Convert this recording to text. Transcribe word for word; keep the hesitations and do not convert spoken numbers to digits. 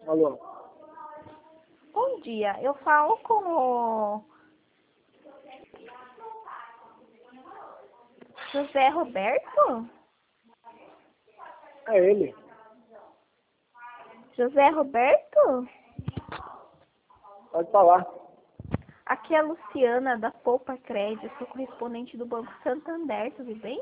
Alô? Bom dia, eu falo com o José Roberto? É ele. José Roberto? Pode falar. Aqui é a Luciana da Poupa Crédito, sou correspondente do Banco Santander, tudo bem?